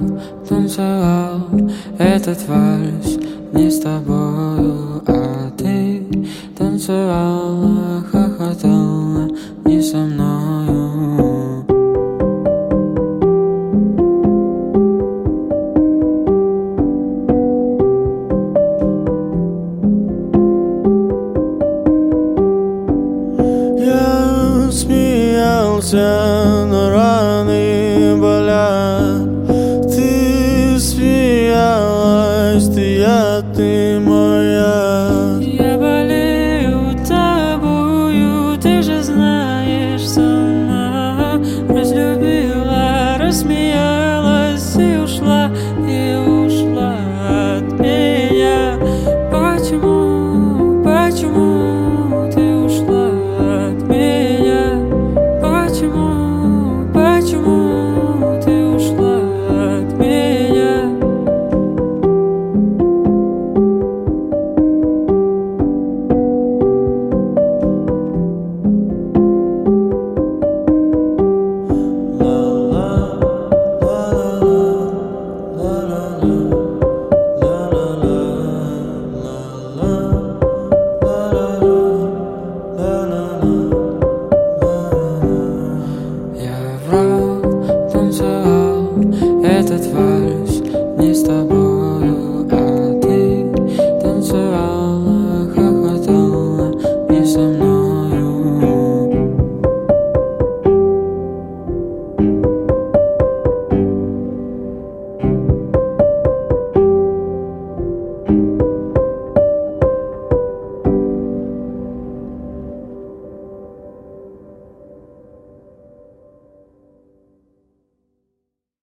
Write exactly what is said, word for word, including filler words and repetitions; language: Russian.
танцевал этот вальс не с тобою, а ты танцевала, хохотала не со мною. Я смеялся, но раны болят. Ты смеялась, ты я, ты моя. Я болею тобою, ты же знаешь сама. Разлюбила, рассмеялась и ушла, и ушла от меня. Почему, почему ты ушла от меня? Почему, почему ты ушла от меня? Я врал, танцевал этот вальс не с тобой.